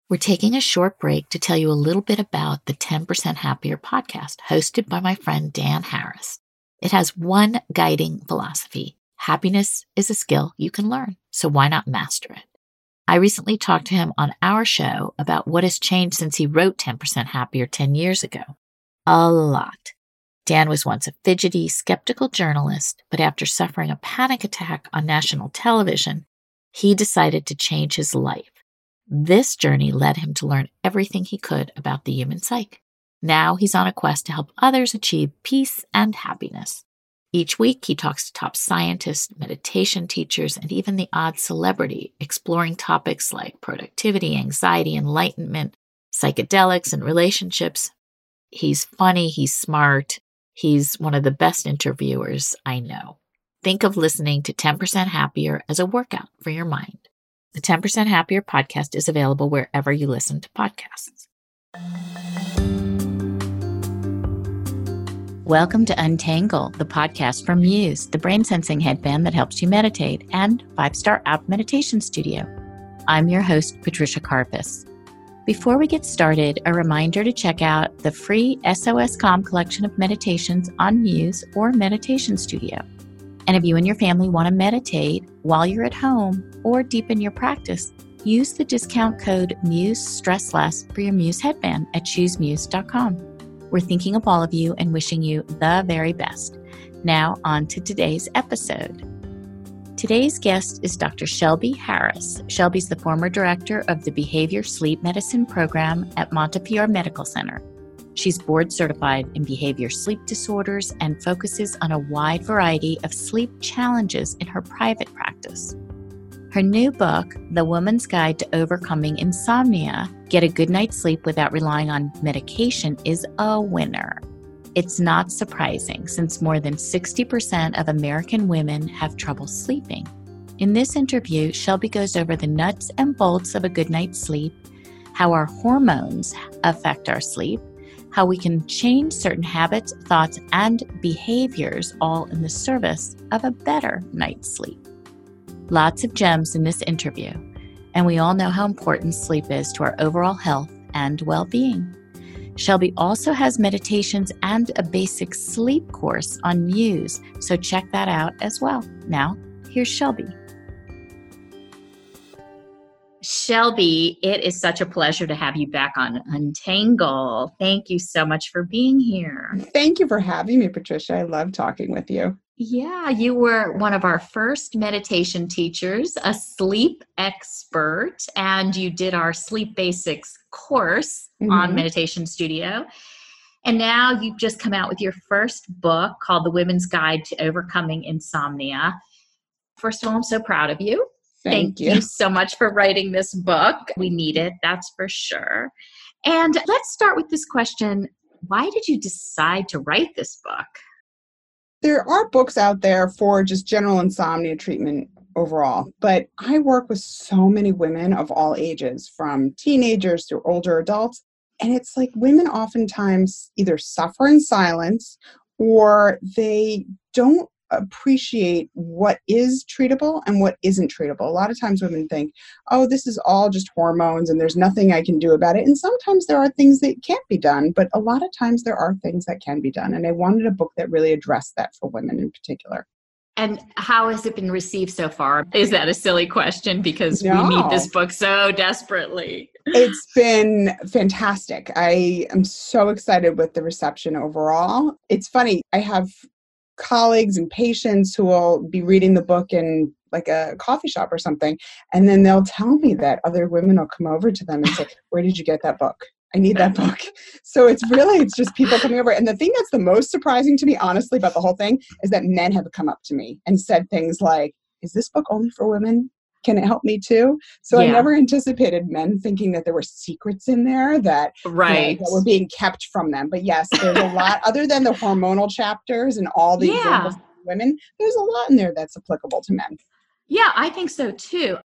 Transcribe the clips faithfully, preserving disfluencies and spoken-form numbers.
We're taking a short break to tell you a little bit about the ten percent Happier podcast hosted by my friend Dan Harris. It has one guiding philosophy. Happiness is a skill you can learn, so why not master it? I recently talked to him on our show about what has changed since he wrote ten percent Happier ten years ago. A lot. Dan was once a fidgety, skeptical journalist, but after suffering a panic attack on national television, he decided to change his life. This journey led him to learn everything he could about the human psyche. Now he's on a quest to help others achieve peace and happiness. Each week, he talks to top scientists, meditation teachers, and even the odd celebrity, exploring topics like productivity, anxiety, enlightenment, psychedelics, and relationships. He's funny, he's smart, he's one of the best interviewers I know. Think of listening to ten percent Happier as a workout for your mind. The ten percent Happier podcast is available wherever you listen to podcasts. Welcome to Untangle, the podcast from Muse, the brain-sensing headband that helps you meditate, and Five Star App Meditation Studio. I'm your host, Patricia Karpus. Before we get started, a reminder to check out the free S O S Calm collection of meditations on Muse or Meditation Studio. And if you and your family want to meditate while you're at home or deepen your practice, use the discount code MUSE-STRESSLESS for your Muse headband at choose muse dot com. We're thinking of all of you and wishing you the very best. Now on to today's episode. Today's guest is Doctor Shelby Harris. Shelby's the former director of the Behavior Sleep Medicine program at Montefiore Medical Center. She's board certified in behavior sleep disorders and focuses on a wide variety of sleep challenges in her private practice. Her new book, The Woman's Guide to Overcoming Insomnia, Get a Good Night's Sleep Without Relying on Medication, is a winner. It's not surprising since more than sixty percent of American women have trouble sleeping. In this interview, Shelby goes over the nuts and bolts of a good night's sleep, how our hormones affect our sleep, how we can change certain habits, thoughts, and behaviors all in the service of a better night's sleep. Lots of gems in this interview, and we all know how important sleep is to our overall health and well-being. Shelby also has meditations and a basic sleep course on Muse, so check that out as well. Now, here's Shelby. Shelby, it is such a pleasure to have you back on Untangle. Thank you so much for being here. Thank you for having me, Patricia. I love talking with you. Yeah, you were one of our first meditation teachers, a sleep expert, and you did our Sleep Basics course mm-hmm. on Meditation Studio. And now you've just come out with your first book called The Women's Guide to Overcoming Insomnia. First of all, I'm so proud of you. Thank, Thank you. you so much for writing this book. We need it, that's for sure. And let's start with this question. Why did you decide to write this book? There are books out there for just general insomnia treatment overall, but I work with so many women of all ages, from teenagers to older adults. And it's like women oftentimes either suffer in silence or they don't appreciate what is treatable and what isn't treatable. A lot of times women think, oh, this is all just hormones and there's nothing I can do about it. And sometimes there are things that can't be done, but a lot of times there are things that can be done. And I wanted a book that really addressed that for women in particular. And how has it been received so far? Is that a silly question? Because no. we need this book so desperately. It's been fantastic. I am so excited with the reception overall. It's funny. I have colleagues and patients who will be reading the book in like a coffee shop or something. And then they'll tell me that other women will come over to them and say, where did you get that book? I need that book. So it's really, it's just people coming over. And the thing that's the most surprising to me, honestly, about the whole thing is that men have come up to me and said things like, is this book only for women? Can it help me too? So yeah. I never anticipated men thinking that there were secrets in there that, right. you know, that were being kept from them. But yes, there's a lot, other than the hormonal chapters and all the yeah. examples of women, there's a lot in there that's applicable to men. Yeah, I think so too.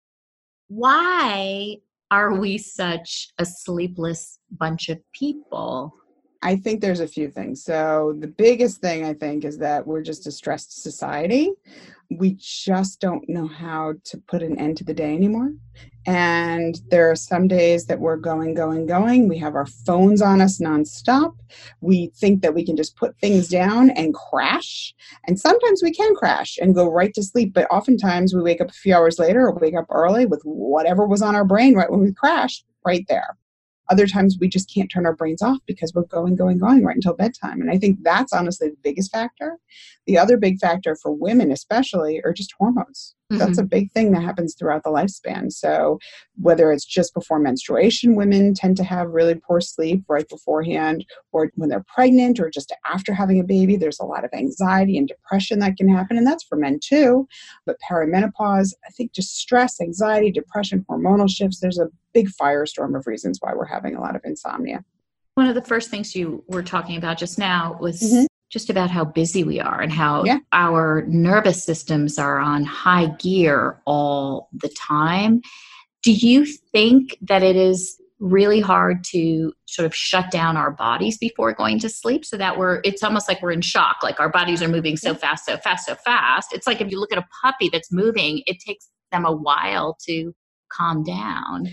Why are we such a sleepless bunch of people? I think there's a few things. So the biggest thing I think is that we're just a stressed society. We just don't know how to put an end to the day anymore. And there are some days that we're going, going, going. We have our phones on us nonstop. We think that we can just put things down and crash. And sometimes we can crash and go right to sleep. But oftentimes we wake up a few hours later or wake up early with whatever was on our brain right when we crashed right there. Other times we just can't turn our brains off because we're going, going, going right until bedtime. And I think that's honestly the biggest factor. The other big factor for women especially are just hormones. Mm-hmm. That's a big thing that happens throughout the lifespan. So whether it's just before menstruation, women tend to have really poor sleep right beforehand, or when they're pregnant or just after having a baby, there's a lot of anxiety and depression that can happen. And that's for men too. But perimenopause, I think just stress, anxiety, depression, hormonal shifts, there's a big firestorm of reasons why we're having a lot of insomnia. One of the first things you were talking about just now was mm-hmm. just about how busy we are and how yeah. our nervous systems are on high gear all the time. Do you think that it is really hard to sort of shut down our bodies before going to sleep so that we're, it's almost like we're in shock, like our bodies are moving so fast, so fast, so fast. It's like if you look at a puppy that's moving, it takes them a while to calm down.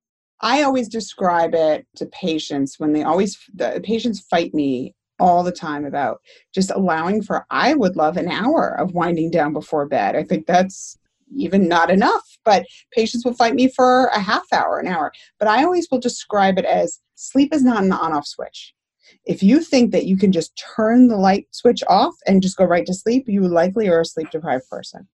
I always describe it to patients when they always, the patients fight me all the time about just allowing for, I would love an hour of winding down before bed. I think that's even not enough, but patients will fight me for a half hour, an hour. But I always will describe it as sleep is not an on-off switch. If you think that you can just turn the light switch off and just go right to sleep, you likely are a sleep-deprived person.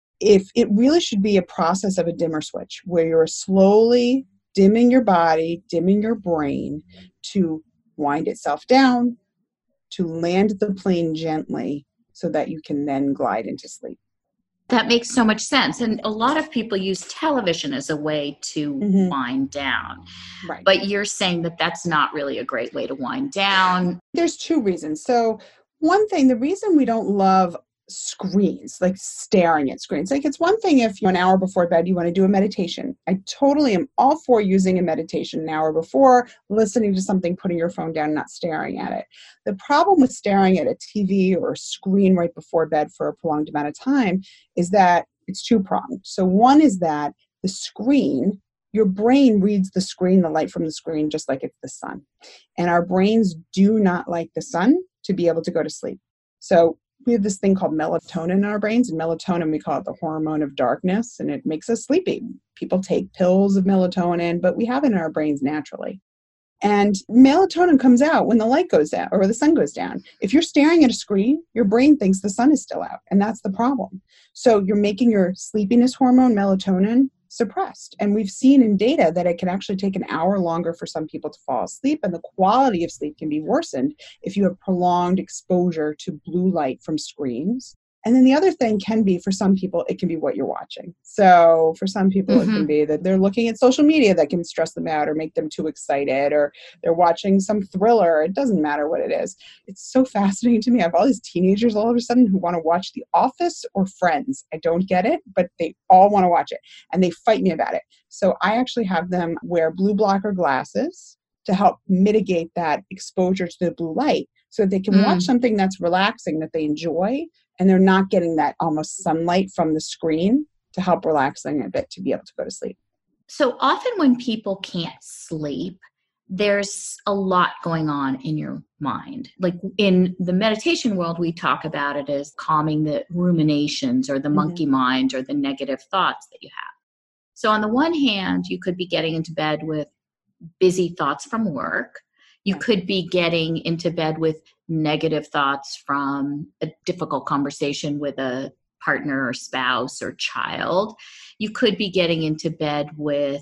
If it really should be a process of a dimmer switch where you're slowly dimming your body, dimming your brain to wind itself down, to land the plane gently so that you can then glide into sleep. That makes so much sense. And a lot of people use television as a way to mm-hmm. wind down. Right. But you're saying that that's not really a great way to wind down. There's two reasons. So one thing, the reason we don't love screens, like staring at screens. Like it's one thing if you're an hour before bed, you want to do a meditation. I totally am all for using a meditation an hour before, listening to something, putting your phone down, not staring at it. The problem with staring at a T V or a screen right before bed for a prolonged amount of time is that it's two-pronged. So one is that the screen, your brain reads the screen, the light from the screen, just like it's the sun. And our brains do not like the sun to be able to go to sleep. So we have this thing called melatonin in our brains, and melatonin, we call it the hormone of darkness, and it makes us sleepy. People take pills of melatonin, but we have it in our brains naturally. And melatonin comes out when the light goes down or the sun goes down. If you're staring at a screen, your brain thinks the sun is still out, and that's the problem. So you're making your sleepiness hormone, melatonin, suppressed. And we've seen in data that it can actually take an hour longer for some people to fall asleep, and the quality of sleep can be worsened if you have prolonged exposure to blue light from screens. And then the other thing can be, for some people, it can be what you're watching. So for some people, mm-hmm. it can be that they're looking at social media that can stress them out or make them too excited, or they're watching some thriller. It doesn't matter what it is. It's so fascinating to me. I have all these teenagers all of a sudden who want to watch The Office or Friends. I don't get it, but they all want to watch it, and they fight me about it. So I actually have them wear blue blocker glasses to help mitigate that exposure to the blue light so that they can mm. watch something that's relaxing, that they enjoy, and they're not getting that almost sunlight from the screen to help relax them a bit to be able to go to sleep. So often when people can't sleep, there's a lot going on in your mind. Like in the meditation world, we talk about it as calming the ruminations or the mm-hmm. monkey mind or the negative thoughts that you have. So on the one hand, you could be getting into bed with busy thoughts from work. You could be getting into bed with negative thoughts from a difficult conversation with a partner or spouse or child. You could be getting into bed with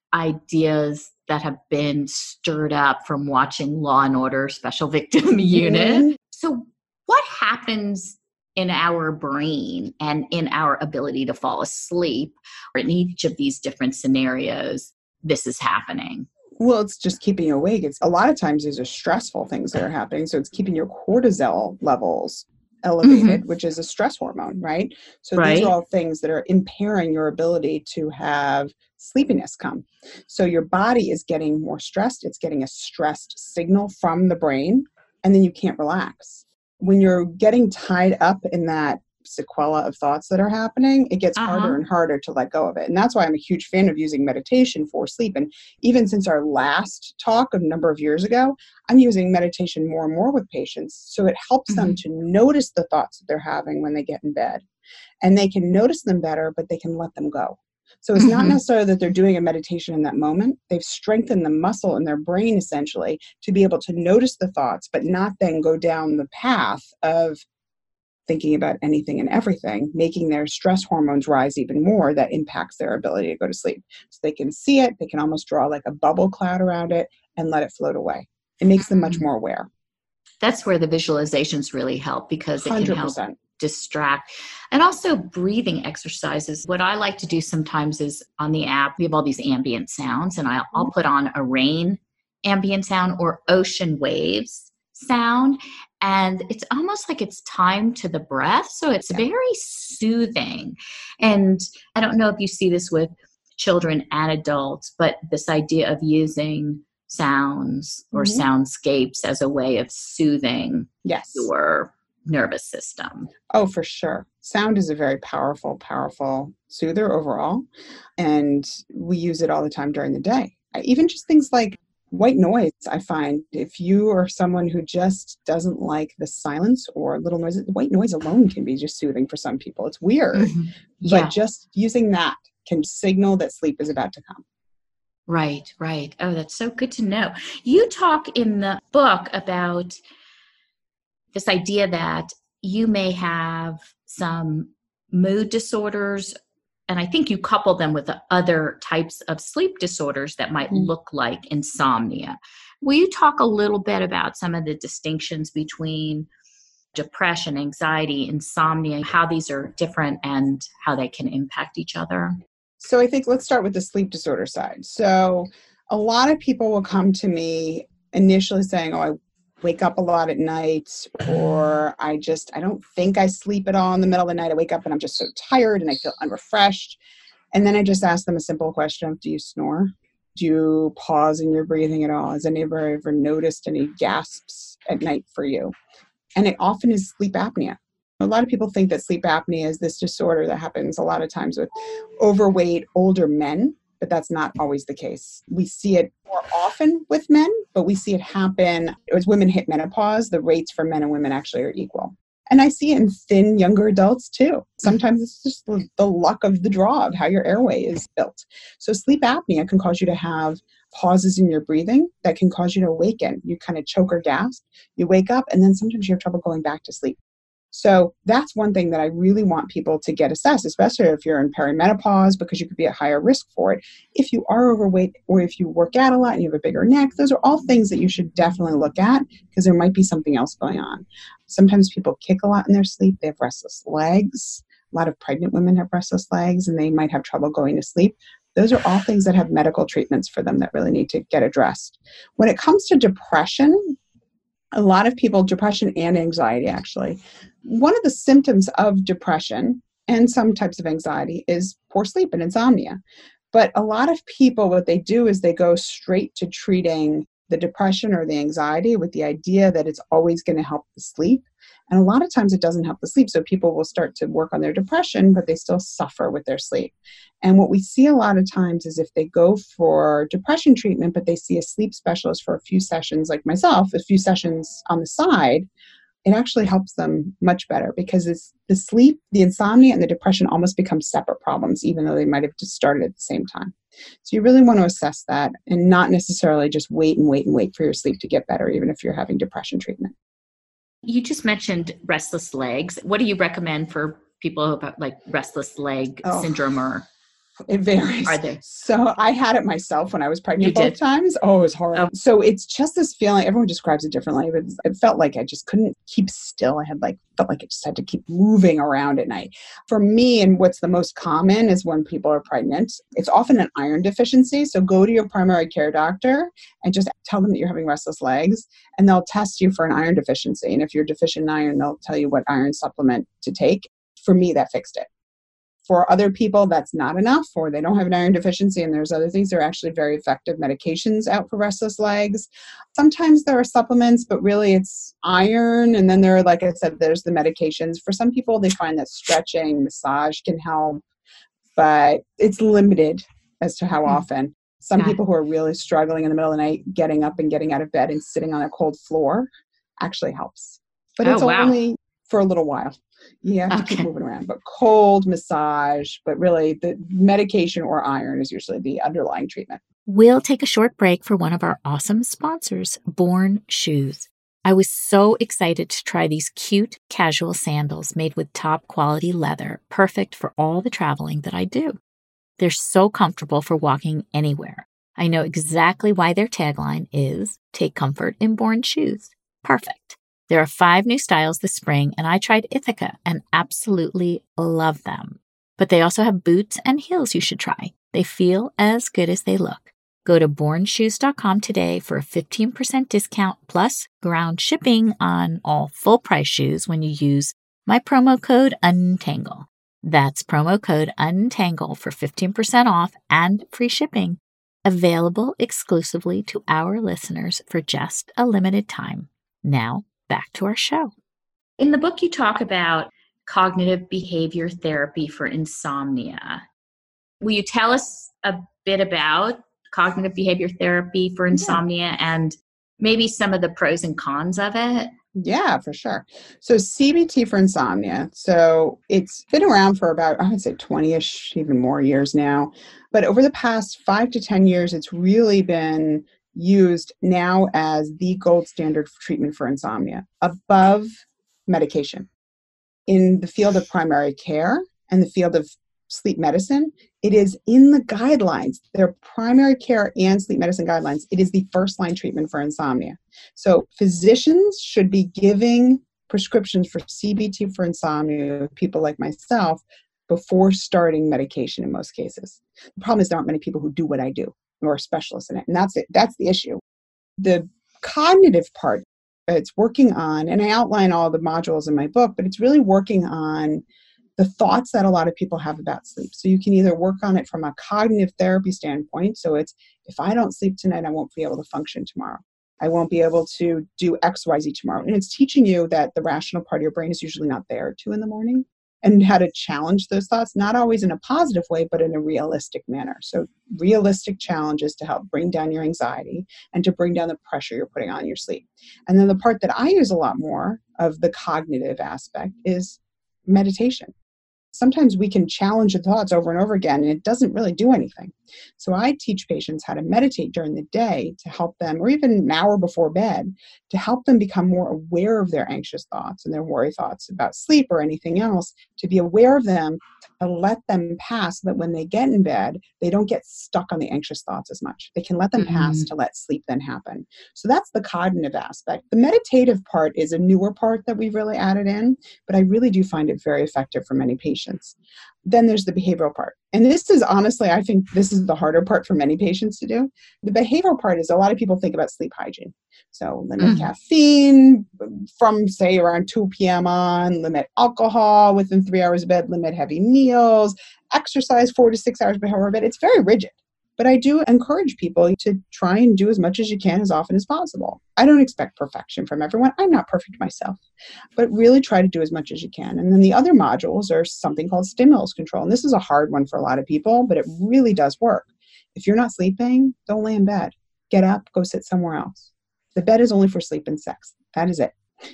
ideas that have been stirred up from watching Law and Order Special Victim Unit. Mm-hmm. So what happens in our brain and in our ability to fall asleep, or in each of these different scenarios, this is happening? Well, it's just keeping you awake. It's a lot of times these are stressful things that are happening. So it's keeping your cortisol levels elevated, mm-hmm. which is a stress hormone, right? So right. these are all things that are impairing your ability to have sleepiness come. So your body is getting more stressed. It's getting a stressed signal from the brain, and then you can't relax. When you're getting tied up in that sequela of thoughts that are happening, it gets Uh-huh. harder and harder to let go of it. And that's why I'm a huge fan of using meditation for sleep. And even since our last talk a number of years ago, I'm using meditation more and more with patients. So it helps Mm-hmm. them to notice the thoughts that they're having when they get in bed. And they can notice them better, but they can let them go. So it's not Mm-hmm. necessarily that they're doing a meditation in that moment. They've strengthened the muscle in their brain essentially to be able to notice the thoughts, but not then go down the path of thinking about anything and everything, making their stress hormones rise even more. That impacts their ability to go to sleep. So they can see it, they can almost draw like a bubble cloud around it and let it float away. It makes them much more aware. That's where the visualizations really help, because it can help one hundred percent. distract. And also breathing exercises. What I like to do sometimes is on the app, we have all these ambient sounds, and I'll, I'll put on a rain ambient sound or ocean waves sound. And it's almost like it's timed to the breath. So it's Yeah. very soothing. And I don't know if you see this with children and adults, but this idea of using sounds or Mhm. soundscapes as a way of soothing Yes. your nervous system. Oh, for sure. Sound is a very powerful, powerful soother overall. And we use it all the time during the day. I- Even just things like white noise, I find if you are someone who just doesn't like the silence or little noises, white noise alone can be just soothing for some people. It's weird, Mhm. but Yeah, just using that can signal that sleep is about to come. right, right. Oh, that's so good to know. You talk in the book about this idea that you may have some mood disorders, and I think you couple them with the other types of sleep disorders that might Mm. look like insomnia. Will you talk a little bit about some of the distinctions between depression, anxiety, insomnia, how these are different and how they can impact each other? So I think let's start with the sleep disorder side. So a lot of people will come to me initially saying, oh, I wake up a lot at night, or I just, I don't think I sleep at all in the middle of the night. I wake up and I'm just so tired and I feel unrefreshed. And then I just ask them a simple question of, do you snore? Do you pause in your breathing at all? Has anybody ever noticed any gasps at night for you? And it often is sleep apnea. A lot of people think that sleep apnea is this disorder that happens a lot of times with overweight older men, but that's not always the case. We see it more often with men, but we see it happen as women hit menopause. The rates for men and women actually are equal. And I see it in thin younger adults too. Sometimes it's just the, the luck of the draw of how your airway is built. So sleep apnea can cause you to have pauses in your breathing that can cause you to awaken. You kind of choke or gasp, you wake up, and then sometimes you have trouble going back to sleep. So that's one thing that I really want people to get assessed, especially if you're in perimenopause, because you could be at higher risk for it. If you are overweight or if you work out a lot and you have a bigger neck, those are all things that you should definitely look at because there might be something else going on. Sometimes people kick a lot in their sleep. They have restless legs. A lot of pregnant women have restless legs and they might have trouble going to sleep. Those are all things that have medical treatments for them that really need to get addressed. When it comes to depression, a lot of people, depression and anxiety actually, one of the symptoms of depression and some types of anxiety is poor sleep and insomnia. But a lot of people, what they do is they go straight to treating the depression or the anxiety with the idea that it's always going to help the sleep. And a lot of times it doesn't help the sleep. So people will start to work on their depression, but they still suffer with their sleep. And what we see a lot of times is if they go for depression treatment, but they see a sleep specialist for a few sessions, like myself, a few sessions on the side, it actually helps them much better because it's the sleep, the insomnia, and the depression almost become separate problems, even though they might have just started at the same time. So you really want to assess that and not necessarily just wait and wait and wait for your sleep to get better, even if you're having depression treatment. You just mentioned restless legs. What do you recommend for people about like restless leg Oh. syndrome, or It varies. are they? So I had it myself when I was pregnant You both did? times. Oh, it was horrible. Oh. So it's just this feeling, everyone describes it differently, but it felt like I just couldn't keep still. I had like, felt like I just had to keep moving around at night. For me, and what's the most common is when people are pregnant, it's often an iron deficiency. So go to your primary care doctor and just tell them that you're having restless legs and they'll test you for an iron deficiency. And if you're deficient in iron, they'll tell you what iron supplement to take. For me, that fixed it. For other people, that's not enough, or they don't have an iron deficiency, and there's other things that are actually very effective medications out for restless legs. Sometimes there are supplements, but really it's iron. And then there are, like I said, there's the medications. For some people, they find that stretching, massage can help, but it's limited as to how often. Some people who are really struggling in the middle of the night, getting up and getting out of bed and sitting on a cold floor actually helps. But it's oh, wow. only for a little while. You have to Okay. keep moving around. But cold, massage, but really the medication or iron is usually the underlying treatment. We'll take a short break for one of our awesome sponsors, Born Shoes. I was so excited to try these cute casual sandals made with top quality leather, perfect for all the traveling that I do. They're so comfortable for walking anywhere. I know exactly why their tagline is, take comfort in Born Shoes. Perfect. There are five new styles this spring, and I tried Ithaca and absolutely love them. But they also have boots and heels you should try. They feel as good as they look. Go to born shoes dot com today for a fifteen percent discount plus ground shipping on all full-price shoes when you use my promo code UNTANGLE. That's promo code UNTANGLE for fifteen percent off and free shipping. Available exclusively to our listeners for just a limited time. Now, back to our show. In the book, you talk about cognitive behavior therapy for insomnia. Will you tell us a bit about cognitive behavior therapy for insomnia yeah. and maybe some of the pros and cons of it? Yeah, for sure. So C B T for insomnia. So it's been around for about, I would say twenty-ish, even more years now. But over the past five to ten years, it's really been used now as the gold standard for treatment for insomnia, above medication. In the field of primary care and the field of sleep medicine, it is in the guidelines. Their primary care and sleep medicine guidelines. It is the first line treatment for insomnia. So physicians should be giving prescriptions for C B T for insomnia to people like myself before starting medication in most cases. The problem is there aren't many people who do what I do or are specialists in it. And that's it. That's the issue. The cognitive part, it's working on, and I outline all the modules in my book, but it's really working on the thoughts that a lot of people have about sleep. So you can either work on it from a cognitive therapy standpoint. So it's, if I don't sleep tonight, I won't be able to function tomorrow. I won't be able to do X, Y, Z tomorrow. And it's teaching you that the rational part of your brain is usually not there at two in the morning, and how to challenge those thoughts, not always in a positive way, but in a realistic manner. So realistic challenges to help bring down your anxiety and to bring down the pressure you're putting on your sleep. And then the part that I use a lot more of the cognitive aspect is meditation. Sometimes we can challenge the thoughts over and over again, and it doesn't really do anything. So I teach patients how to meditate during the day to help them, or even an hour before bed, to help them become more aware of their anxious thoughts and their worry thoughts about sleep or anything else, to be aware of them, to let them pass, so that when they get in bed, they don't get stuck on the anxious thoughts as much. They can let them mm-hmm. pass to let sleep then happen. So that's the cognitive aspect. The meditative part is a newer part that we've really added in, but I really do find it very effective for many patients. Then there's the behavioral part. And this is honestly, I think this is the harder part for many patients to do. The behavioral part is a lot of people think about sleep hygiene. So limit mm. caffeine from, say, around two p.m. on, limit alcohol within three hours of bed, limit heavy meals, exercise four to six hours before bed. It's very rigid. But I do encourage people to try and do as much as you can as often as possible. I don't expect perfection from everyone. I'm not perfect myself, but really try to do as much as you can. And then the other modules are something called stimulus control. And this is a hard one for a lot of people, but it really does work. If you're not sleeping, don't lay in bed. Get up, go sit somewhere else. The bed is only for sleep and sex. That is it.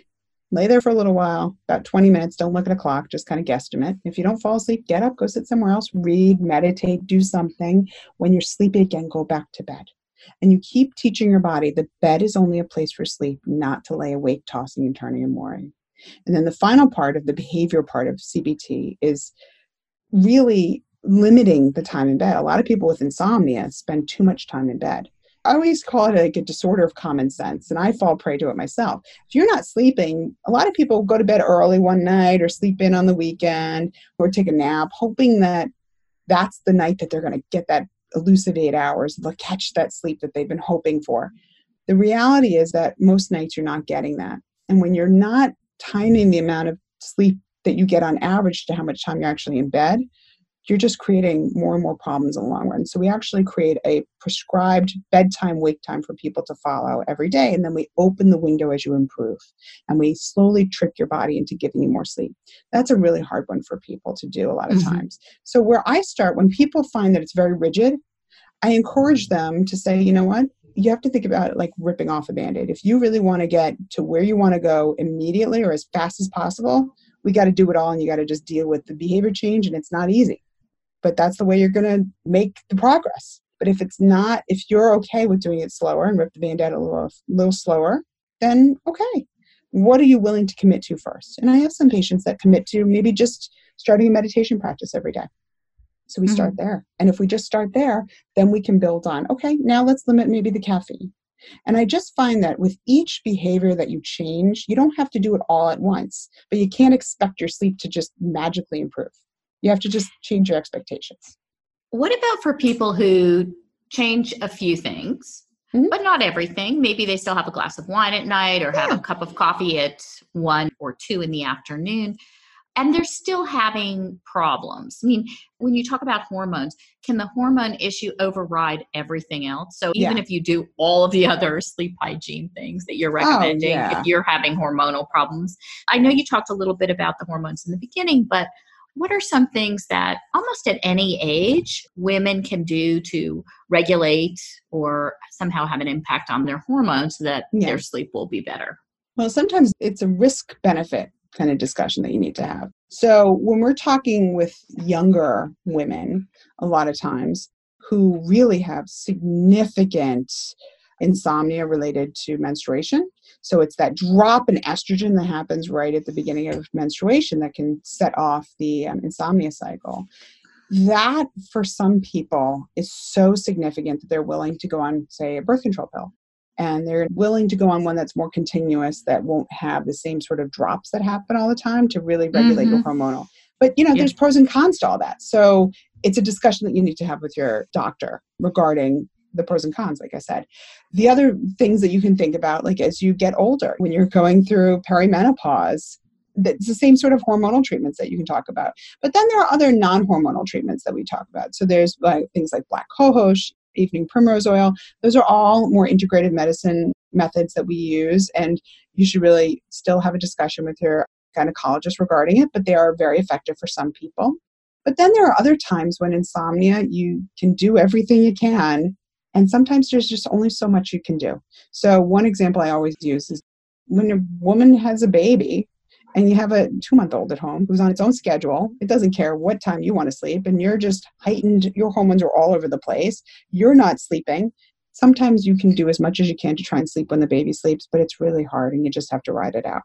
Lay there for a little while, about twenty minutes. Don't look at a clock, just kind of guesstimate. If you don't fall asleep, get up, go sit somewhere else, read, meditate, do something. When you're sleepy again, go back to bed. And you keep teaching your body that bed is only a place for sleep, not to lay awake, tossing and turning and worrying. And then the final part of the behavior part of C B T is really limiting the time in bed. A lot of people with insomnia spend too much time in bed. I always call it like a disorder of common sense, and I fall prey to it myself. If you're not sleeping, a lot of people go to bed early one night or sleep in on the weekend or take a nap, hoping that that's the night that they're going to get that elusive eight hours, they'll catch that sleep that they've been hoping for. The reality is that most nights you're not getting that. And when you're not timing the amount of sleep that you get on average to how much time you're actually in bed, you're just creating more and more problems in the long run. So we actually create a prescribed bedtime, wake time for people to follow every day. And then we open the window as you improve. And we slowly trick your body into giving you more sleep. That's a really hard one for people to do a lot of Mm-hmm. times. So where I start, when people find that it's very rigid, I encourage them to say, you know what? You have to think about it like ripping off a Band-Aid. If you really want to get to where you want to go immediately or as fast as possible, we got to do it all and you got to just deal with the behavior change, and it's not easy. But that's the way you're going to make the progress. But if it's not, if you're okay with doing it slower and rip the Band-Aid a little, little slower, then okay. What are you willing to commit to first? And I have some patients that commit to maybe just starting a meditation practice every day. So we mm-hmm. start there. And if we just start there, then we can build on, okay, now let's limit maybe the caffeine. And I just find that with each behavior that you change, you don't have to do it all at once, but you can't expect your sleep to just magically improve. You have to just change your expectations. What about for people who change a few things, mm-hmm. but not everything? Maybe they still have a glass of wine at night or yeah. have a cup of coffee at one or two in the afternoon, and they're still having problems. I mean, when you talk about hormones, can the hormone issue override everything else? So even yeah. if you do all of the other sleep hygiene things that you're recommending, oh, yeah. if you're having hormonal problems, I know you talked a little bit about the hormones in the beginning, but what are some things that almost at any age women can do to regulate or somehow have an impact on their hormones so that yeah. their sleep will be better? Well, sometimes it's a risk benefit kind of discussion that you need to have. So when we're talking with younger women, a lot of times who really have significant insomnia related to menstruation. So it's that drop in estrogen that happens right at the beginning of menstruation that can set off the um, insomnia cycle. That, for some people, is so significant that they're willing to go on, say, a birth control pill. And they're willing to go on one that's more continuous, that won't have the same sort of drops that happen all the time to really regulate mm-hmm. your hormonal. But, you know, yeah. there's pros and cons to all that. So it's a discussion that you need to have with your doctor regarding the pros and cons, like I said. The other things that you can think about, like as you get older, when you're going through perimenopause, it's the same sort of hormonal treatments that you can talk about. But then there are other non-hormonal treatments that we talk about. So there's like things like black cohosh, evening primrose oil. Those are all more integrated medicine methods that we use. And you should really still have a discussion with your gynecologist regarding it, but they are very effective for some people. But then there are other times when insomnia, you can do everything you can. And sometimes there's just only so much you can do. So one example I always use is when a woman has a baby and you have a two-month-old at home who's on its own schedule, it doesn't care what time you want to sleep, and you're just heightened, your hormones are all over the place, you're not sleeping. Sometimes you can do as much as you can to try and sleep when the baby sleeps, but it's really hard and you just have to ride it out.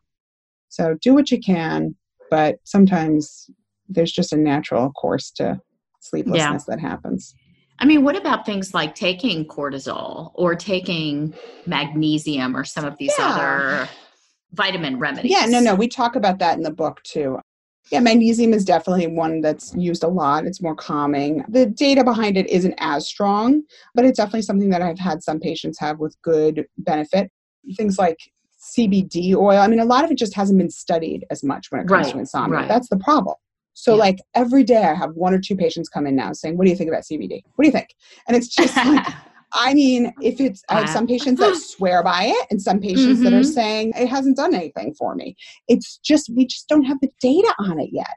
So do what you can, but sometimes there's just a natural course to sleeplessness yeah. that happens. I mean, what about things like taking cortisol or taking magnesium or some of these yeah. other vitamin remedies? Yeah, no, no. We talk about that in the book too. Yeah, magnesium is definitely one that's used a lot. It's more calming. The data behind it isn't as strong, but it's definitely something that I've had some patients have with good benefit. Things like C B D oil. I mean, a lot of it just hasn't been studied as much when it comes right, to insomnia. Right. That's the problem. So yeah. like every day I have one or two patients come in now saying, what do you think about C B D? What do you think? And it's just like, I mean, if it's, I have some patients that swear by it and some patients mm-hmm. that are saying it hasn't done anything for me. It's just, we just don't have the data on it yet.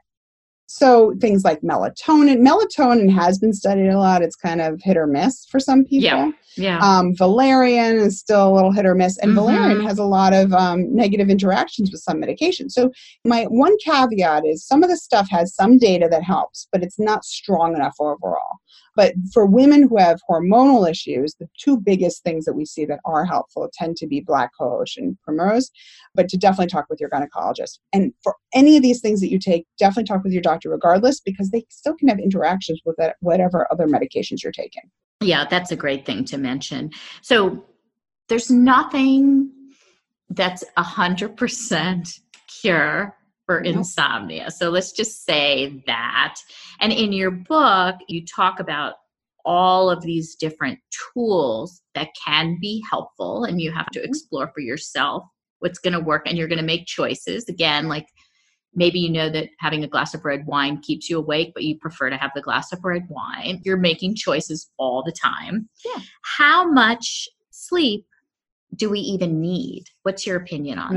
So things like melatonin, melatonin has been studied a lot. It's kind of hit or miss for some people. Yeah. Yeah. Um, valerian is still a little hit or miss. And mm-hmm. valerian has a lot of um, negative interactions with some medications. So my one caveat is some of the stuff has some data that helps, but it's not strong enough overall. But for women who have hormonal issues, the two biggest things that we see that are helpful tend to be black cohosh and primrose, but to definitely talk with your gynecologist. And for any of these things that you take, definitely talk with your doctor regardless, because they still can have interactions with that, whatever other medications you're taking. Yeah, that's a great thing to mention. So there's nothing that's one hundred percent cure for nope. insomnia. So let's just say that. And in your book, you talk about all of these different tools that can be helpful, and you have to explore for yourself what's going to work, and you're going to make choices. Again, like maybe you know that having a glass of red wine keeps you awake, but you prefer to have the glass of red wine. You're making choices all the time. Yeah. How much sleep do we even need? What's your opinion on No.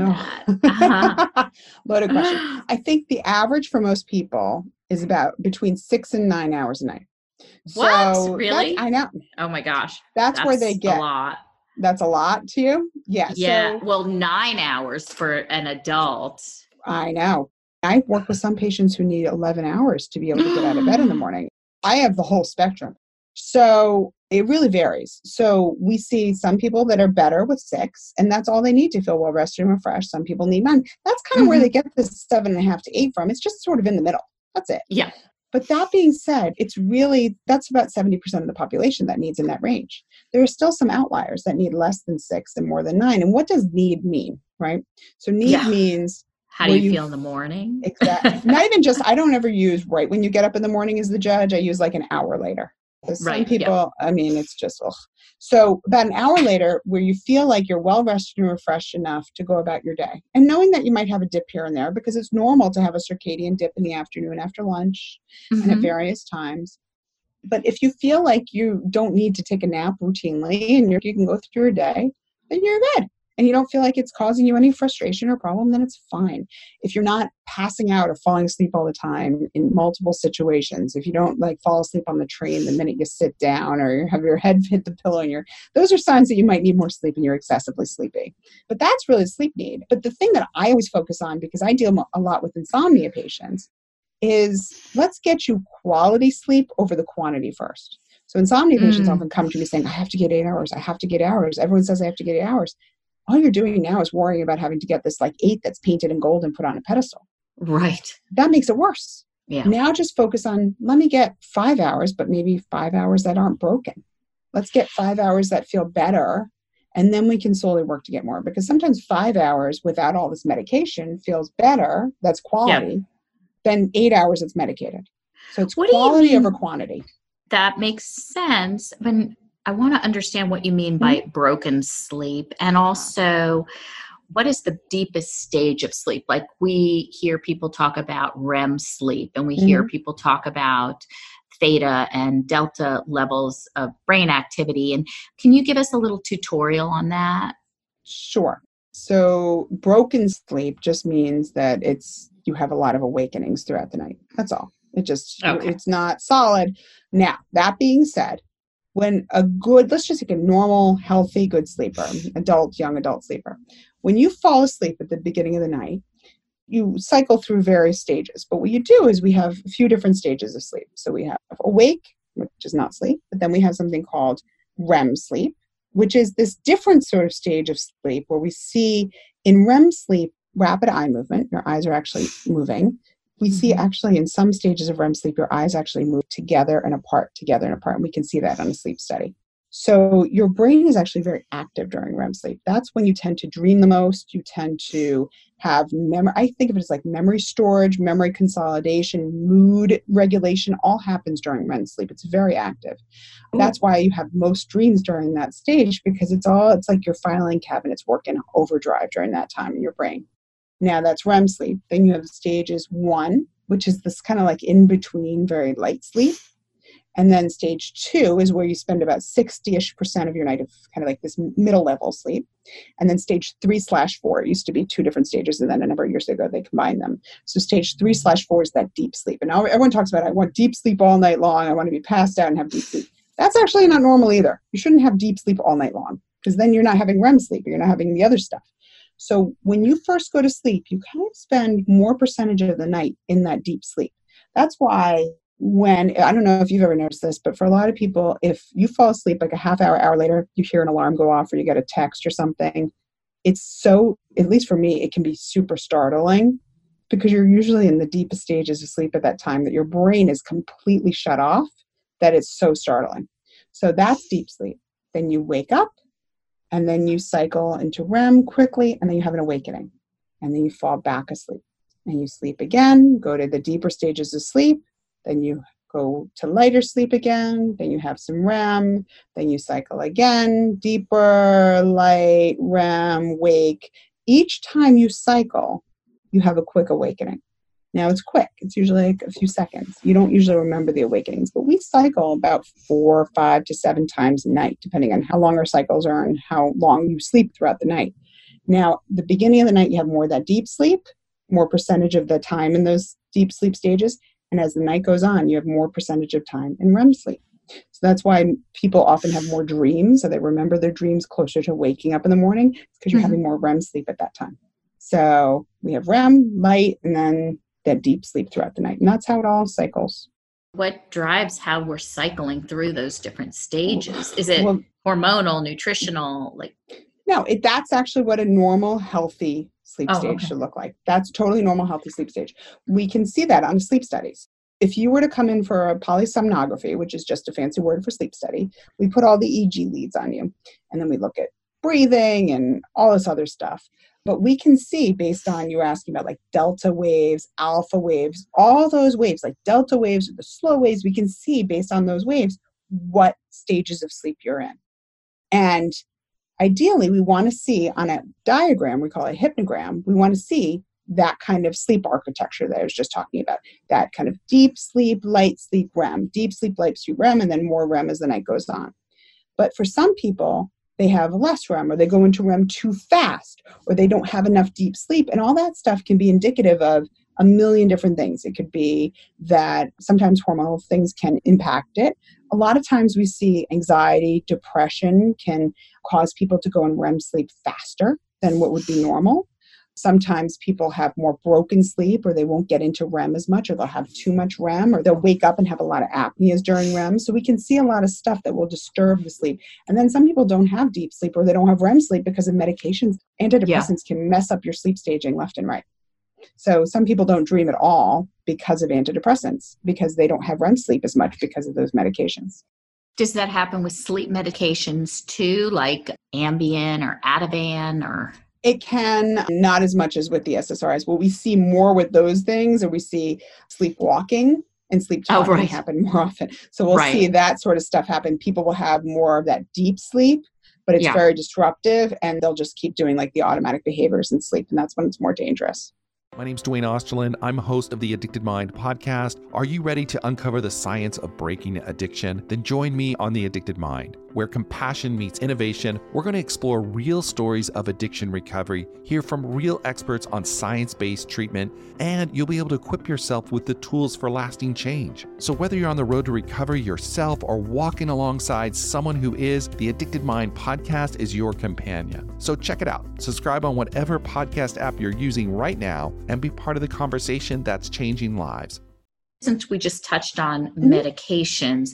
that? Loaded question. I think the average for most people is about between six and nine hours a night. What? So Really? I know. Oh my gosh. That's, That's where they get a lot. That's a lot to you? Yeah. Yeah. So Well, nine hours for an adult. I know. I work with some patients who need eleven hours to be able to get out of bed in the morning. I have the whole spectrum. So it really varies. So we see some people that are better with six, and that's all they need to feel well rested and refreshed. Some people need nine. That's kind of Mm-hmm. where they get the seven and a half to eight from. It's just sort of in the middle. That's it. Yeah. But that being said, it's really, that's about seventy percent of the population that needs in that range. There are still some outliers that need less than six and more than nine. And what does need mean, right? So need Yeah. means How do where you you feel in the morning? Exactly. Not even just, I don't ever use right when you get up in the morning as the judge. I use like an hour later. Because some Right, people, yeah. I mean, it's just, ugh. So about an hour later, where you feel like you're well rested and refreshed enough to go about your day. And knowing that you might have a dip here and there, because it's normal to have a circadian dip in the afternoon after lunch and at Mhm. various times. But if you feel like you don't need to take a nap routinely and you're, you can go through your day, then you're good. And you don't feel like it's causing you any frustration or problem, then it's fine. If you're not passing out or falling asleep all the time in multiple situations, if you don't like fall asleep on the train the minute you sit down or you have your head hit the pillow and you're, those are signs that you might need more sleep and you're excessively sleepy. But that's really sleep need. But the thing that I always focus on, because I deal a lot with insomnia patients, is let's get you quality sleep over the quantity first. So insomnia patients Mm. often come to me saying, I have to get eight hours. I have to get hours. Everyone says I have to get eight hours. All you're doing now is worrying about having to get this like eight that's painted in gold and put on a pedestal. Right. That makes it worse. Yeah. Now just focus on, let me get five hours, but maybe five hours that aren't broken. Let's get five hours that feel better. And then we can slowly work to get more, because sometimes five hours without all this medication feels better. That's quality. Yeah. Than eight hours that's medicated. So it's What do you quality mean? over quantity. That makes sense. When I want to understand what you mean by Mm-hmm. broken sleep, and also what is the deepest stage of sleep? Like we hear people talk about R E M sleep, and we Mm-hmm. hear people talk about theta and delta levels of brain activity. And can you give us a little tutorial on that? Sure. So broken sleep just means that it's you have a lot of awakenings throughout the night. That's all. It just Okay. It's not solid. Now, that being said, when a good, let's just take a normal, healthy, good sleeper, adult, young adult sleeper, when you fall asleep at the beginning of the night, you cycle through various stages. But what you do is we have a few different stages of sleep. So we have awake, which is not sleep, but then we have something called R E M sleep, which is this different sort of stage of sleep where we see in R E M sleep, rapid eye movement. Your eyes are actually moving. We see actually in some stages of R E M sleep, your eyes actually move together and apart, together and apart. And we can see that on a sleep study. So your brain is actually very active during R E M sleep. That's when you tend to dream the most. You tend to have memory. I think of it as like memory storage, memory consolidation, mood regulation, all happens during R E M sleep. It's very active. Ooh. That's why you have most dreams during that stage, because it's all, it's like your filing cabinet's working overdrive during that time in your brain. Now that's R E M sleep. Then you have stages one, which is this kind of like in between, very light sleep. And then stage two is where you spend about sixty-ish percent of your night of kind of like this middle level sleep. And then stage three slash four, it used to be two different stages. And then a number of years ago, they combined them. So stage three slash four is that deep sleep. And now everyone talks about, I want deep sleep all night long. I want to be passed out and have deep sleep. That's actually not normal either. You shouldn't have deep sleep all night long, because then you're not having R E M sleep. You're not having the other stuff. So when you first go to sleep, you kind of spend more percentage of the night in that deep sleep. That's why when, I don't know if you've ever noticed this, but for a lot of people, if you fall asleep like a half hour, hour later, you hear an alarm go off or you get a text or something, it's so, at least for me, it can be super startling, because you're usually in the deepest stages of sleep at that time that your brain is completely shut off, that it's so startling. So that's deep sleep. Then you wake up, and then you cycle into R E M quickly, and then you have an awakening. And then you fall back asleep. And you sleep again, go to the deeper stages of sleep. Then you go to lighter sleep again. Then you have some R E M. Then you cycle again, deeper, light, R E M, wake. Each time you cycle, you have a quick awakening. Now it's quick. It's usually like a few seconds. You don't usually remember the awakenings, but we cycle about four, five to seven times a night, depending on how long our cycles are and how long you sleep throughout the night. Now, the beginning of the night, you have more of that deep sleep, more percentage of the time in those deep sleep stages. And as the night goes on, you have more percentage of time in R E M sleep. So that's why people often have more dreams. So they remember their dreams closer to waking up in the morning because you're mm-hmm. having more R E M sleep at that time. So we have R E M, light, and then that deep sleep throughout the night. And that's how it all cycles. What drives how we're cycling through those different stages? Is it well, hormonal, nutritional? Like No, it, that's actually what a normal, healthy sleep oh, stage okay. should look like. That's totally normal, healthy sleep stage. We can see that on sleep studies. If you were to come in for a polysomnography, which is just a fancy word for sleep study, we put all the E G leads on you. And then we look at breathing and all this other stuff. But we can see based on you asking about like delta waves, alpha waves, all those waves, like delta waves or the slow waves, we can see based on those waves what stages of sleep you're in. And ideally, we want to see on a diagram, we call it a hypnogram, we want to see that kind of sleep architecture that I was just talking about, that kind of deep sleep, light sleep, R E M, deep sleep, light sleep, R E M, and then more R E M as the night goes on. But for some people, they have less R E M or they go into R E M too fast or they don't have enough deep sleep. And all that stuff can be indicative of a million different things. It could be that sometimes hormonal things can impact it. A lot of times we see anxiety, depression can cause people to go in R E M sleep faster than what would be normal. Sometimes people have more broken sleep or they won't get into R E M as much or they'll have too much R E M or they'll wake up and have a lot of apneas during R E M. So we can see a lot of stuff that will disturb the sleep. And then some people don't have deep sleep or they don't have R E M sleep because of medications. Antidepressants yeah. can mess up your sleep staging left and right. So some people don't dream at all because of antidepressants because they don't have R E M sleep as much because of those medications. Does that happen with sleep medications too, like Ambien or Ativan or... It can, not as much as with the S S R Is. Well, we see more with those things, or we see sleepwalking and sleep talking oh, right. happen more often. So we'll right. see that sort of stuff happen. People will have more of that deep sleep, but it's yeah. very disruptive, and they'll just keep doing like the automatic behaviors in sleep, and that's when it's more dangerous. My name's Dwayne Osterlin. I'm host of the Addicted Mind podcast. Are you ready to uncover the science of breaking addiction? Then join me on The Addicted Mind, where compassion meets innovation. We're going to explore real stories of addiction recovery, hear from real experts on science-based treatment, and you'll be able to equip yourself with the tools for lasting change. So whether you're on the road to recovery yourself or walking alongside someone who is, the Addicted Mind podcast is your companion. So check it out. Subscribe on whatever podcast app you're using right now and be part of the conversation that's changing lives. Since we just touched on mm-hmm. medications,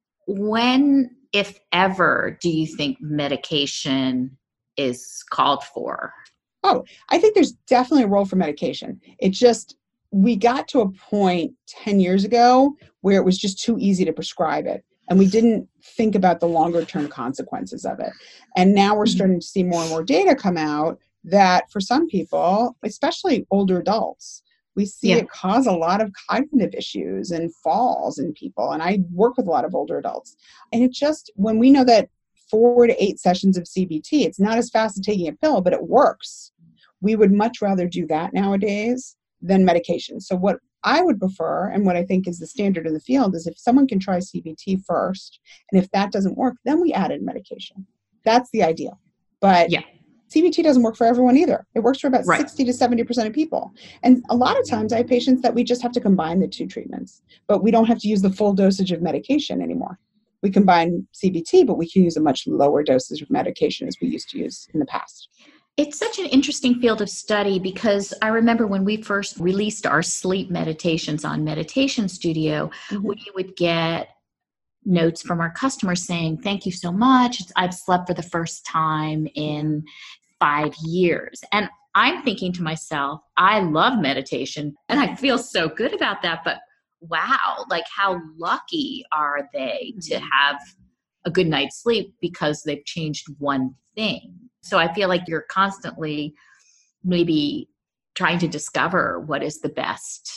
when, if ever, do you think medication is called for? Oh, I think there's definitely a role for medication. It just, we got to a point ten years ago where it was just too easy to prescribe it. And we didn't think about the longer term consequences of it. And now we're starting to see more and more data come out that for some people, especially older adults, we see yeah. it cause a lot of cognitive issues and falls in people. And I work with a lot of older adults. And it just, when we know that four to eight sessions of C B T, it's not as fast as taking a pill, but it works. We would much rather do that nowadays than medication. So what I would prefer, and what I think is the standard in the field, is if someone can try C B T first, and if that doesn't work, then we add in medication. That's the ideal. But yeah. C B T doesn't work for everyone either. It works for about right. sixty to seventy percent of people. And a lot of times I have patients that we just have to combine the two treatments, but we don't have to use the full dosage of medication anymore. We combine C B T, but we can use a much lower dosage of medication as we used to use in the past. It's such an interesting field of study because I remember when we first released our sleep meditations on Meditation Studio, mm-hmm. we would get notes from our customers saying, thank you so much. I've slept for the first time in five years. And I'm thinking to myself, I love meditation and I feel so good about that. But wow, like how lucky are they to have a good night's sleep because they've changed one thing. So I feel like you're constantly maybe trying to discover what is the best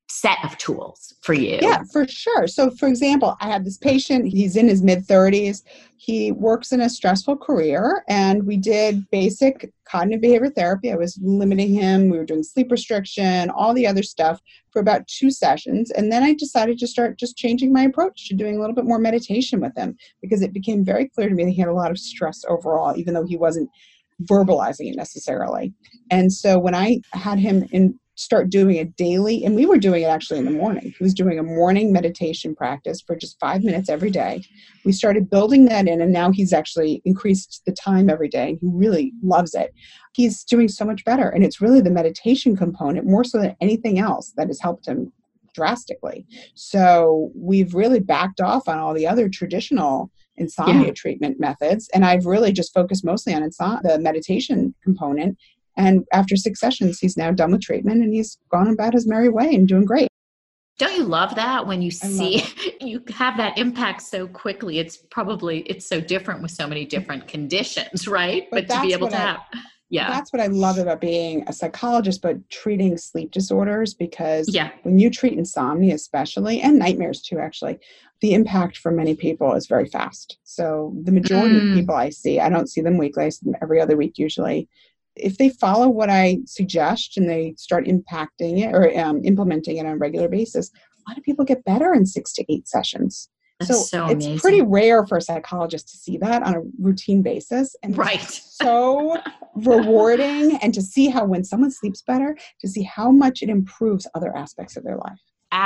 set of tools for you. Yeah, for sure. So for example, I have this patient, he's in his mid thirties. He works in a stressful career, and we did basic cognitive behavior therapy. I was limiting him. We were doing sleep restriction, all the other stuff for about two sessions. And then I decided to start just changing my approach to doing a little bit more meditation with him, because it became very clear to me that he had a lot of stress overall, even though he wasn't verbalizing it necessarily. And so when I had him in start doing it daily, and we were doing it actually in the morning. He was doing a morning meditation practice for just five minutes every day. We started building that in, and now he's actually increased the time every day, and he really loves it. He's doing so much better, and it's really the meditation component more so than anything else that has helped him drastically. So we've really backed off on all the other traditional insomnia yeah. treatment methods, and I've really just focused mostly on insom- the meditation component. And after six sessions, he's now done with treatment, and he's gone about his merry way and doing great. Don't you love that when you see you have that impact so quickly? It's probably, it's so different with so many different conditions, right? But, but to be able to I, have, yeah. That's what I love about being a psychologist, but treating sleep disorders, because yeah. when you treat insomnia especially, and nightmares too, actually, the impact for many people is very fast. So the majority mm. of people I see, I don't see them weekly, I see them every other week usually. If they follow what I suggest and they start impacting it or um, implementing it on a regular basis, a lot of people get better in six to eight sessions. That's so, so it's amazing. Pretty rare for a psychologist to see that on a routine basis. And right. It's so rewarding. And to see how when someone sleeps better, to see how much it improves other aspects of their life.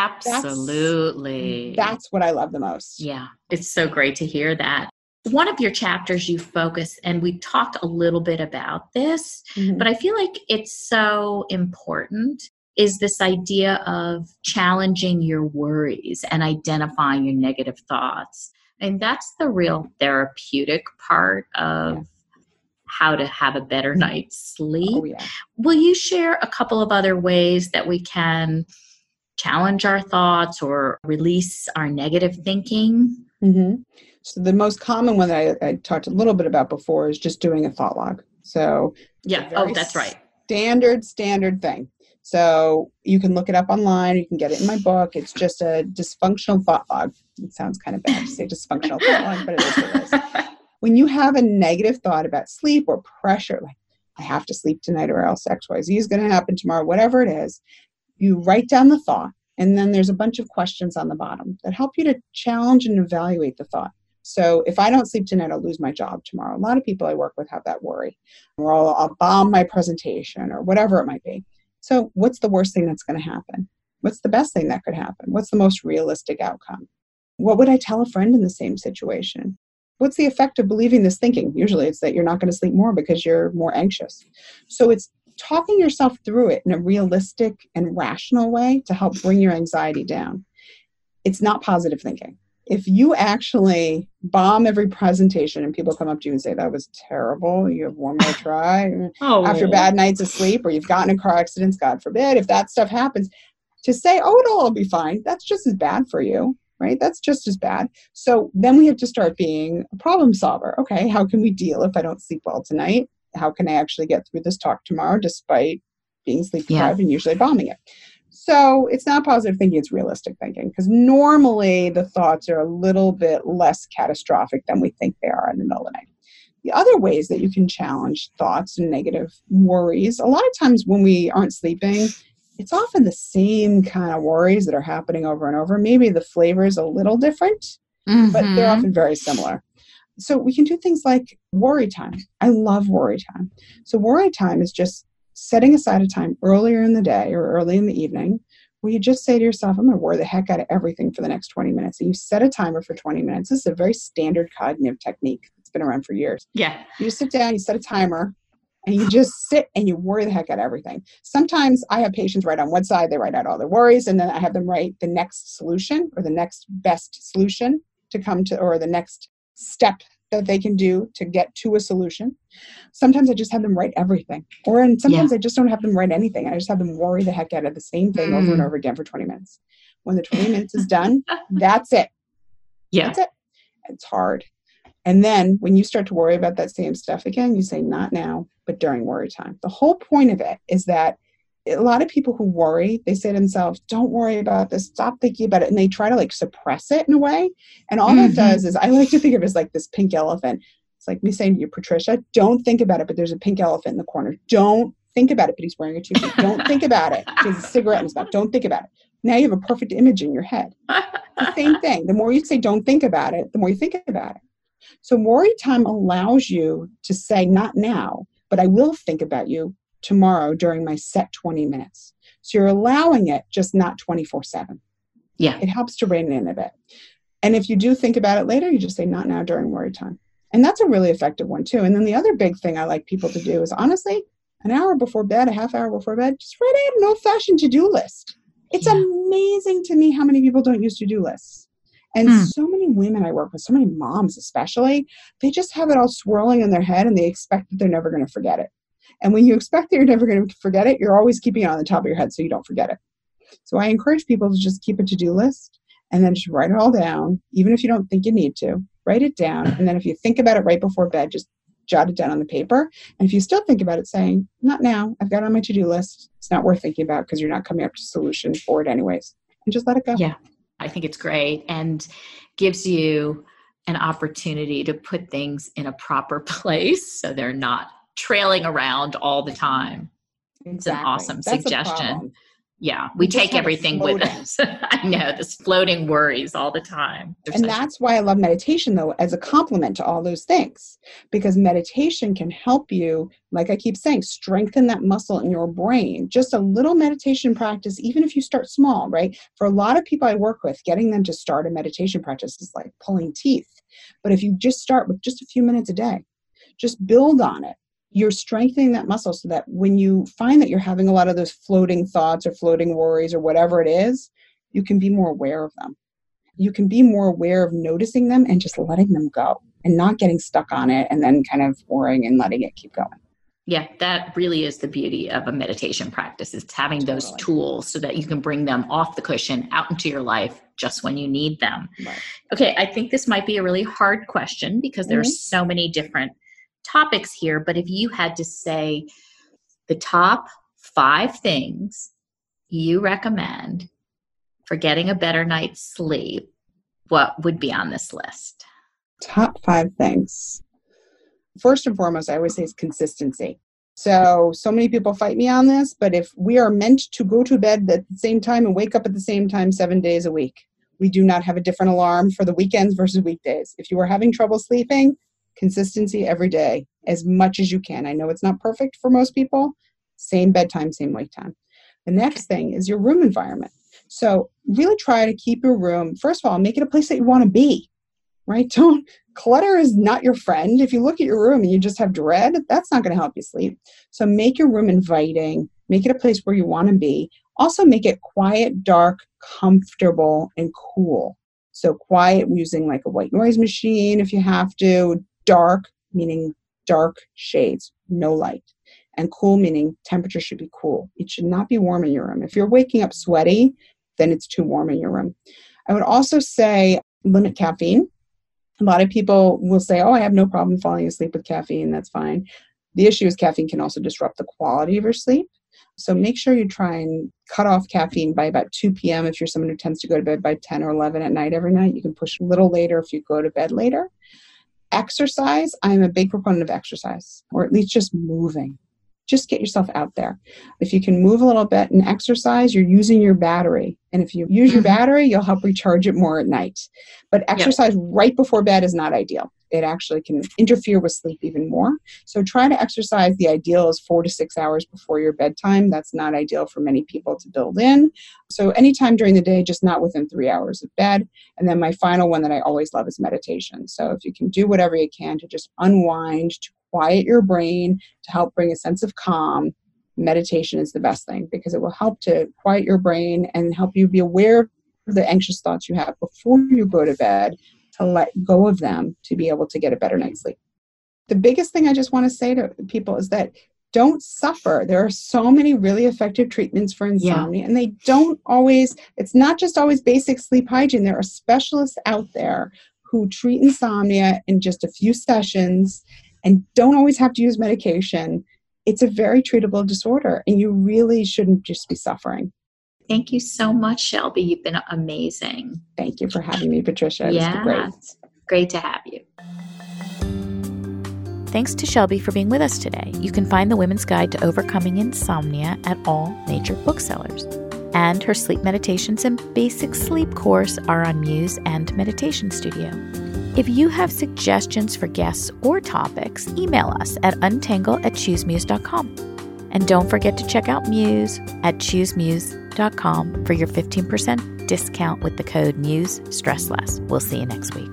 Absolutely. That's, that's what I love the most. Yeah. It's so great to hear that. One of your chapters you focus, and we talked a little bit about this, mm-hmm. but I feel like it's so important, is this idea of challenging your worries and identifying your negative thoughts. And that's the real therapeutic part of yeah. how to have a better night's sleep. Oh, yeah. Will you share a couple of other ways that we can challenge our thoughts or release our negative thinking? Mm-hmm. So the most common one that I, I talked a little bit about before is just doing a thought log. So yeah, oh, that's right. Standard, standard thing. So you can look it up online. You can get it in my book. It's just a dysfunctional thought log. It sounds kind of bad to say dysfunctional thought log, but it is what it is. When you have a negative thought about sleep or pressure, like I have to sleep tonight or else X Y Z is going to happen tomorrow, whatever it is, you write down the thought. And then there's a bunch of questions on the bottom that help you to challenge and evaluate the thought. So if I don't sleep tonight, I'll lose my job tomorrow. A lot of people I work with have that worry. Or I'll, I'll bomb my presentation or whatever it might be. So what's the worst thing that's going to happen? What's the best thing that could happen? What's the most realistic outcome? What would I tell a friend in the same situation? What's the effect of believing this thinking? Usually it's that you're not going to sleep more because you're more anxious. So it's talking yourself through it in a realistic and rational way to help bring your anxiety down. It's not positive thinking. If you actually bomb every presentation and people come up to you and say, that was terrible, you have one more try oh. after bad nights of sleep, or you've gotten in car accidents, God forbid, if that stuff happens, to say, oh, it'll all be fine, that's just as bad for you, right? That's just as bad. So then we have to start being a problem solver. Okay, how can we deal if I don't sleep well tonight? How can I actually get through this talk tomorrow despite being sleep deprived yeah. and usually bombing it? So it's not positive thinking, it's realistic thinking, because normally the thoughts are a little bit less catastrophic than we think they are in the middle of the night. The other ways that you can challenge thoughts and negative worries, a lot of times when we aren't sleeping, it's often the same kind of worries that are happening over and over. Maybe the flavor is a little different, mm-hmm. but they're often very similar. So we can do things like worry time. I love worry time. So worry time is just setting aside a time earlier in the day or early in the evening where you just say to yourself, I'm going to worry the heck out of everything for the next twenty minutes. And you set a timer for twenty minutes. This is a very standard cognitive technique. It's been around for years. Yeah. You just sit down, you set a timer, and you just sit and you worry the heck out of everything. Sometimes I have patients write on one side, they write out all their worries, and then I have them write the next solution or the next best solution to come to, or the next step that they can do to get to a solution. Sometimes I just have them write everything. Or and sometimes yeah. I just don't have them write anything. I just have them worry the heck out of the same thing mm. over and over again for twenty minutes. When the twenty minutes is done, that's it. Yeah. That's it. It's hard. And then when you start to worry about that same stuff again, you say, not now, but during worry time. The whole point of it is that a lot of people who worry, they say to themselves, don't worry about this, stop thinking about it. And they try to like suppress it in a way. And all Mm-hmm. that does is, I like to think of it as like this pink elephant. It's like me saying to you, Patricia, don't think about it, but there's a pink elephant in the corner. Don't think about it, but he's wearing a two-piece. Don't think about it. He has a cigarette in his mouth. Don't think about it. Now you have a perfect image in your head. The same thing. The more you say don't think about it, the more you think about it. So worry time allows you to say, not now, but I will think about you tomorrow during my set twenty minutes. So you're allowing it, just not twenty-four seven. Yeah. It helps to rein it in a bit. And if you do think about it later, you just say, not now during worry time. And that's a really effective one too. And then the other big thing I like people to do is, honestly, an hour before bed, a half hour before bed, just write out an old-fashioned to-do list. It's Yeah. amazing to me how many people don't use to-do lists. And Hmm. so many women I work with, so many moms especially, they just have it all swirling in their head and they expect that they're never going to forget it. And when you expect that you're never going to forget it, you're always keeping it on the top of your head so you don't forget it. So I encourage people to just keep a to-do list and then just write it all down, even if you don't think you need to. Write it down. And then if you think about it right before bed, just jot it down on the paper. And if you still think about it, saying, not now, I've got it on my to-do list. It's not worth thinking about because you're not coming up to a solution for it anyways. And just let it go. Yeah, I think it's great and gives you an opportunity to put things in a proper place so they're not trailing around all the time. Exactly. It's an awesome That's a suggestion. problem. Yeah, we We just take have it everything with floating. us. I know, this floating worries all the time. They're And such- that's why I love meditation, though, as a complement to all those things, because meditation can help you, like I keep saying, strengthen that muscle in your brain. Just a little meditation practice, even if you start small, right? For a lot of people I work with, getting them to start a meditation practice is like pulling teeth. But if you just start with just a few minutes a day, just build on it. You're strengthening that muscle so that when you find that you're having a lot of those floating thoughts or floating worries or whatever it is, you can be more aware of them. You can be more aware of noticing them and just letting them go and not getting stuck on it and then kind of worrying and letting it keep going. Yeah, that really is the beauty of a meditation practice, is having those Totally. tools so that you can bring them off the cushion out into your life just when you need them. Right. Okay, I think this might be a really hard question because there Mhm. are so many different topics here, but if you had to say the top five things you recommend for getting a better night's sleep, what would be on this list? Top five things. First and foremost, I always say is consistency. So, so many people fight me on this, but if we are meant to go to bed at the same time and wake up at the same time seven days a week, we do not have a different alarm for the weekends versus weekdays. If you are having trouble sleeping, consistency every day, as much as you can. I know it's not perfect for most people. Same bedtime, same wake time. The next thing is your room environment. So really try to keep your room, first of all, make it a place that you want to be, right? Don't, clutter is not your friend. If you look at your room and you just have dread, that's not going to help you sleep. So make your room inviting, make it a place where you want to be. Also make it quiet, dark, comfortable, and cool. So quiet using like a white noise machine if you have to. Dark, meaning dark shades, no light. And cool, meaning temperature should be cool. It should not be warm in your room. If you're waking up sweaty, then it's too warm in your room. I would also say limit caffeine. A lot of people will say, oh, I have no problem falling asleep with caffeine. That's fine. The issue is caffeine can also disrupt the quality of your sleep. So make sure you try and cut off caffeine by about two p.m. if you're someone who tends to go to bed by ten or eleven at night every night. You can push a little later if you go to bed later. Exercise, I'm a big proponent of exercise, or at least just moving. Just get yourself out there. If you can move a little bit and exercise, you're using your battery. And if you use your Mhm. battery, you'll help recharge it more at night. But exercise right before bed is not ideal. It actually can interfere with sleep even more. So try to exercise. The ideal is four to six hours before your bedtime. That's not ideal for many people to build in. So anytime during the day, just not within three hours of bed. And then my final one that I always love is meditation. So if you can do whatever you can to just unwind, to quiet your brain, to help bring a sense of calm, meditation is the best thing because it will help to quiet your brain and help you be aware of the anxious thoughts you have before you go to bed, to let go of them to be able to get a better night's sleep. The biggest thing I just want to say to people is that don't suffer. There are so many really effective treatments for insomnia, yeah. and they don't always, it's not just always basic sleep hygiene. There are specialists out there who treat insomnia in just a few sessions and don't always have to use medication it's a very treatable disorder, and you really shouldn't just be suffering. Thank you so much, Shelby. You've been amazing. Thank you for having me, Patricia. It yeah, was great. Great to have you. Thanks to Shelby for being with us today. You can find the Women's Guide to Overcoming Insomnia at all major booksellers. And her sleep meditations and basic sleep course are on Muse and Meditation Studio. If you have suggestions for guests or topics, email us at untangle at choose muse dot com. And don't forget to check out Muse at choose muse dot com for your fifteen percent discount with the code MUSE-STRESSLESS. We'll see you next week.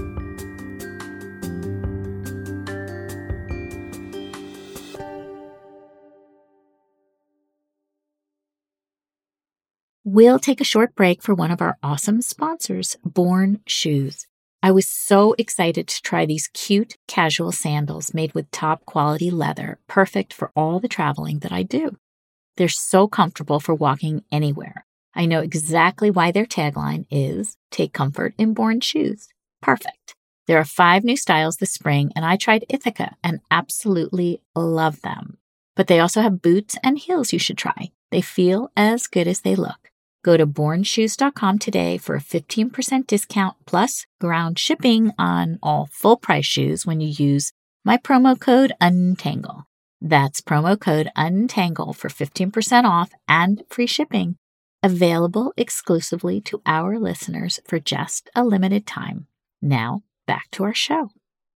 We'll take a short break for one of our awesome sponsors, Born Shoes. I was so excited to try these cute casual sandals made with top quality leather, perfect for all the traveling that I do. They're so comfortable for walking anywhere. I know exactly why their tagline is, take comfort in Born Shoes. Perfect. There are five new styles this spring, and I tried Ithaca and absolutely love them. But they also have boots and heels you should try. They feel as good as they look. Go to born shoes dot com today for a fifteen percent discount plus ground shipping on all full-price shoes when you use my promo code UNTANGLE. That's promo code UNTANGLE for fifteen percent off and free shipping, available exclusively to our listeners for just a limited time. Now, back to our show.